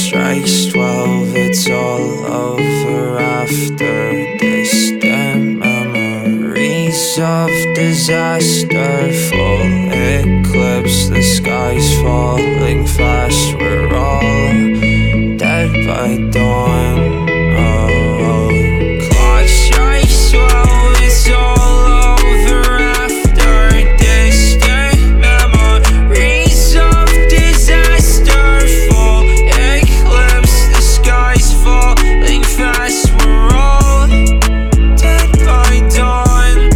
strikes 12, it's all over after distant memories of disaster. Full eclipse, the sky's falling fast, we're all dead by dawn. Clock strikes 12, it's all over after distant memories of disaster. Full eclipse, the sky's falling fast, we're all dead by dawn.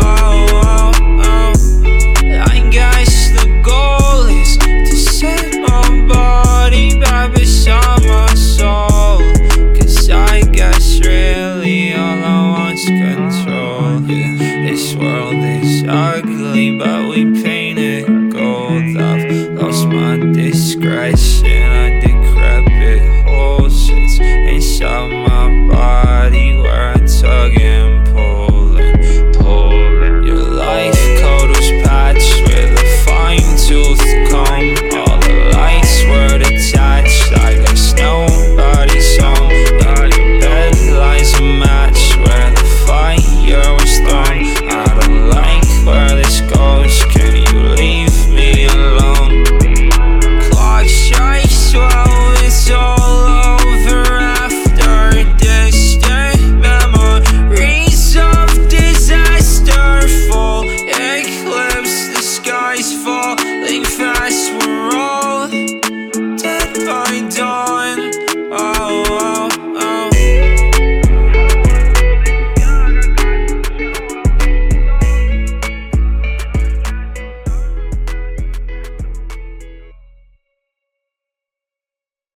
I guess the goal is to set my body back beside my soul, 'cause I guess really all I want's control. This world is ugly, but we paint it gold. I've lost my discretion, a decrepit hole sits inside my body where I'm tugging, pulling. Your life code was patched with a fine-tooth comb. All the lights were detached, I guess nobody's home. In your bed lies a match where the fire was thrown. I don't like where this goes, can you leave me alone? Clock strikes 12, it's all over after distant memories of disaster. Full eclipse, the sky's falling fast, we're all dead by dawn.